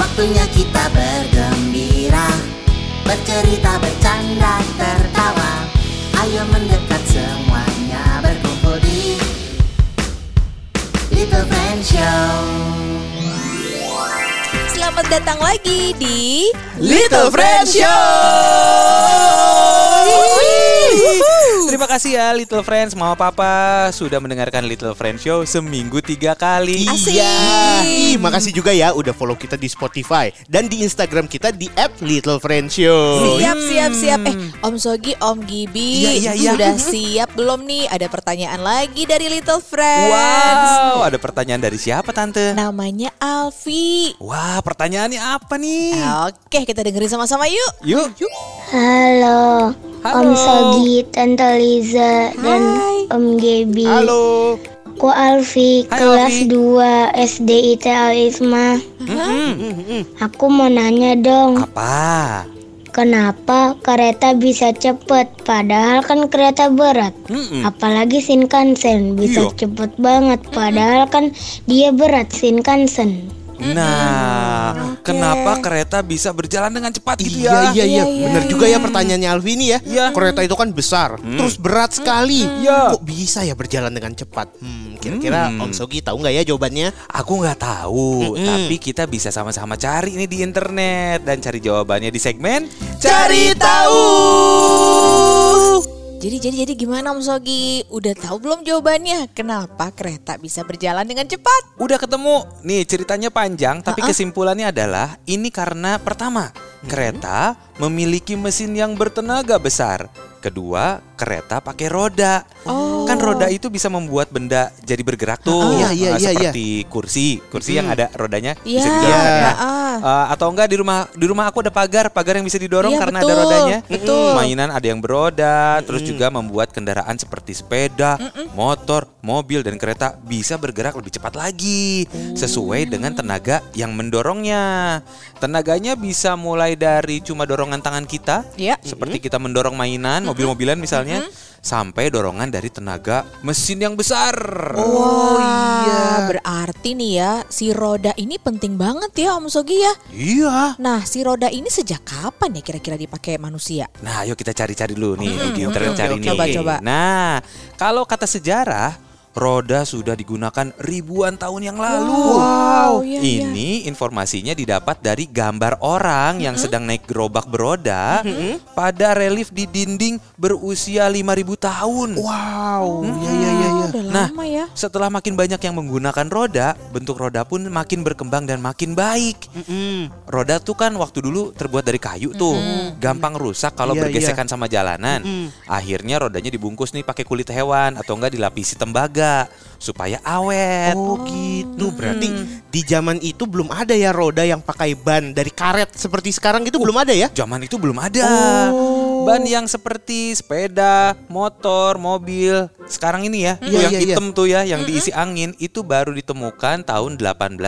Waktunya kita bergembira, bercerita, bercanda, tertawa. Ayo mendekat semuanya, berkumpul di Little Friend Show. Selamat datang lagi di Little Friend Show. Terima kasih ya Little Friends, Mama Papa sudah mendengarkan Little Friend Show seminggu 3 kali. Asik. Makasih juga ya udah follow kita di Spotify dan di Instagram kita di @LittleFriendShow. Siap. Om Sogi, Om Gibi, Iya. sudah siap belum nih? Ada pertanyaan lagi dari Little Friends. Wow, ada pertanyaan dari siapa Tante? Namanya Alfi. Wah, pertanyaannya apa nih? Oke, kita dengerin sama-sama yuk. Yuk. Halo, Om Sogi, Tante Liza, dan Om Gebi. Halo. Aku Alfi, Hai, kelas Alfi. 2 SD IT Al-Isma. Aku mau nanya dong, Apa? kenapa kereta bisa cepet padahal kan kereta berat? Apalagi Shinkansen bisa Iya. cepet banget padahal kan dia berat Shinkansen. Nah, kenapa kereta bisa berjalan dengan cepat gitu ya? Iya. Bener juga ya pertanyaannya Alfi ini ya. Iya. Kereta itu kan besar, terus berat sekali. Iya. Kok bisa ya berjalan dengan cepat? Kira-kira Om Sogi tahu nggak ya jawabannya? Aku nggak tahu, tapi kita bisa sama-sama cari ini di internet dan cari jawabannya di segmen Cari Tahu. Jadi gimana Om Sogi? Udah tahu belum jawabannya? Kenapa kereta bisa berjalan dengan cepat? Udah ketemu. Nih ceritanya panjang, tapi kesimpulannya adalah ini karena pertama, kereta memiliki mesin yang bertenaga besar. Kedua, kereta pakai roda. Kan roda itu bisa membuat benda jadi bergerak tuh. Iya. Seperti kursi yang ada rodanya Iya. bisa didorong. Iya. Atau enggak di rumah aku ada pagar yang bisa didorong Iya, karena betul, ada rodanya. betul. Mainan ada yang beroda, terus juga membuat kendaraan seperti sepeda, motor, mobil dan kereta bisa bergerak lebih cepat lagi sesuai dengan tenaga yang mendorongnya. Tenaganya bisa mulai dari cuma dorongan tangan kita, Iya. seperti kita mendorong mainan, mobil-mobilan misalnya, sampai dorongan dari tenaga mesin yang besar. Berarti nih ya, si roda ini penting banget ya Om Sogi ya. Iya. Nah, si roda ini sejak kapan ya kira-kira dipakai manusia? Nah, ayo kita cari-cari dulu nih di internet cari nih. Coba. Nah, kalau kata sejarah, roda sudah digunakan ribuan tahun yang lalu. Wow, iya. Ini informasinya didapat dari gambar orang yang sedang naik gerobak beroda pada relief di dinding berusia 5.000 tahun. Wow. Iya. Udah Nah, lama ya. setelah makin banyak yang menggunakan roda, bentuk roda pun makin berkembang dan makin baik. Roda tuh kan waktu dulu terbuat dari kayu tuh, gampang rusak kalau Iya, bergesekan sama jalanan. Akhirnya rodanya dibungkus nih pakai kulit hewan atau enggak dilapisi tembaga supaya awet. Oh gitu, berarti di zaman itu belum ada ya roda yang pakai ban dari karet seperti sekarang gitu belum ada ya? Zaman itu belum ada. Ban yang seperti sepeda, motor, mobil. Sekarang ini ya, Iya, yang iya. hitam tuh ya, yang diisi angin itu baru ditemukan tahun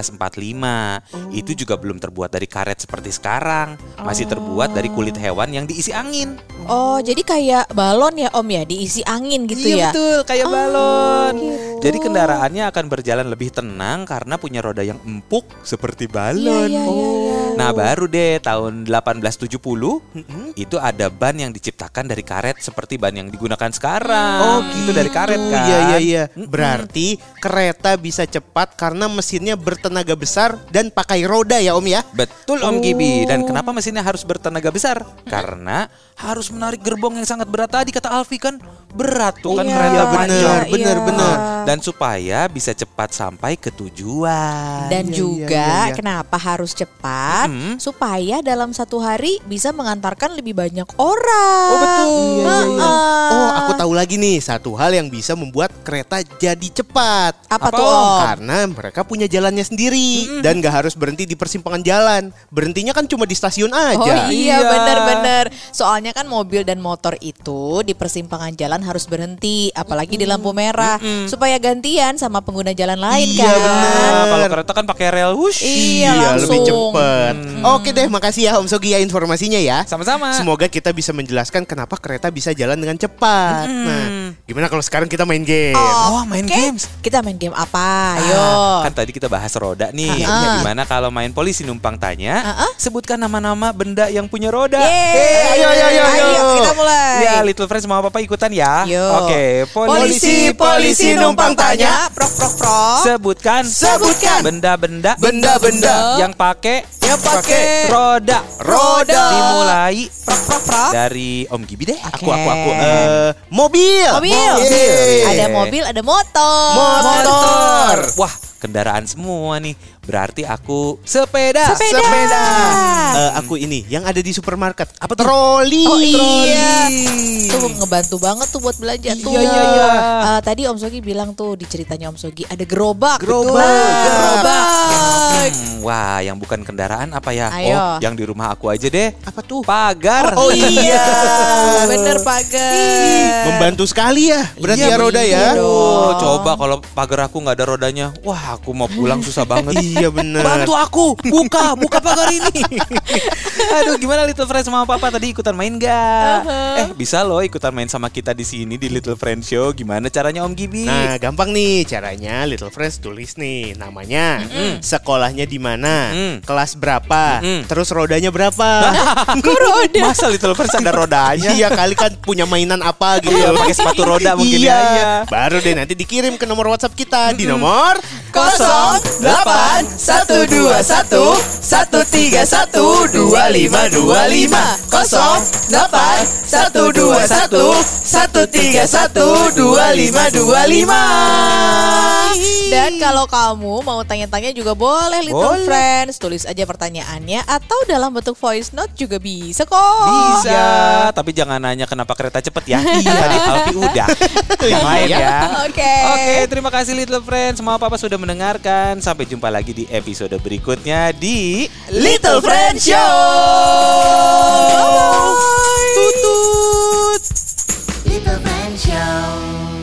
1845. Itu juga belum terbuat dari karet seperti sekarang. Masih terbuat dari kulit hewan yang diisi angin. Oh, jadi kayak balon ya Om ya, diisi angin gitu ya? Iya betul, kayak balon. Jadi kendaraannya akan berjalan lebih tenang karena punya roda yang empuk seperti balon. Iya. Nah baru deh tahun 1870 itu ada ban yang diciptakan dari karet seperti ban yang digunakan sekarang. Itu dari karet kan? Iya. Berarti kereta bisa cepat karena mesinnya bertenaga besar dan pakai roda ya Om ya? Betul Om Gibi. Dan kenapa mesinnya harus bertenaga besar? Karena harus menarik gerbong yang sangat berat tadi kata Alfi kan. Berat tuh kan kereta Iya panjang. bener. Dan supaya bisa cepat sampai ke tujuan. Dan juga iya. kenapa harus cepat? Supaya dalam satu hari bisa mengantarkan lebih banyak orang. Oh betul. Iya. Oh aku tahu lagi nih satu hal yang bisa membuat kereta jadi cepat. Apa tuh Om? Karena mereka punya jalannya sendiri dan gak harus berhenti di persimpangan jalan. Berhentinya kan cuma di stasiun Oh aja. iya benar-benar. Soalnya kan mobil dan motor itu di persimpangan jalan harus berhenti, apalagi di lampu merah, supaya gantian sama pengguna jalan lain Iya, kan. benar. Kalau kereta kan pakai rel, wush. Iya, langsung. lebih cepet. Oke deh, makasih ya Om Sogi ya informasinya ya. Sama-sama. Semoga kita bisa menjelaskan kenapa kereta bisa jalan dengan cepat. Nah, gimana kalau sekarang kita main game? Oh, main Oke, games. Kita main game apa? Ayo. Kan tadi kita bahas roda nih. Gimana kalau main polisi numpang tanya? Sebutkan nama-nama benda yang punya roda. Yeay. Ayo. Ayo kita mulai. Ya, Little Friends mau apa ikutan ya? Yo. Oke, Polisi numpang tanya. Prok. Sebutkan benda-benda yang pakai roda. Dimulai Prok. dari Om Gibi deh. Oke. Aku. Mobil. Ada mobil, ada motor. Motor. Wah, kendaraan semua nih. Berarti aku sepeda. Aku ini yang ada di supermarket. Apa tuh? Troli. Oh iya. Tuh ngebantu banget tuh buat belanja tuh. Iya. Tadi Om Sogi bilang tuh di ceritanya Om Sogi ada gerobak. Wah, yang bukan kendaraan apa ya? Ayo. Oh, yang di rumah aku aja deh. Apa tuh? Pagar. Oh iya. Bener pagar. Membantu sekali ya. Berarti ya roda ya. Oh, coba kalau pagar aku nggak ada rodanya. Wah, aku mau pulang susah banget. Iya bener. Bantu aku, buka pagar ini. Aduh, gimana Little Friends sama Papa tadi ikutan main gak? Bisa loh ikutan main sama kita di sini di Little Friends Show. Gimana caranya Om Gibi? Nah, gampang nih caranya. Little Friends tulis nih namanya, sekolahnya di mana, kelas berapa, terus rodanya berapa. Masa Little Friends ada rodanya? Iya kali kan punya mainan apa gitu. Iya, pakai sepatu roda mungkin iya. ya. Baru deh nanti dikirim ke nomor WhatsApp kita di nomor 081211312525. Dan kalau kamu mau tanya-tanya juga boleh Little Friends. Tulis aja pertanyaannya atau dalam bentuk voice note juga bisa kok. Bisa, tapi jangan nanya kenapa kereta cepet ya. Tadi Alfi udah. Yang lain ya. Oke. Oke, terima kasih Little Friends. Semua Papa sudah mendengarkan. Sampai jumpa lagi di episode berikutnya di Little Friends Show. Tutut. Little Friend Show.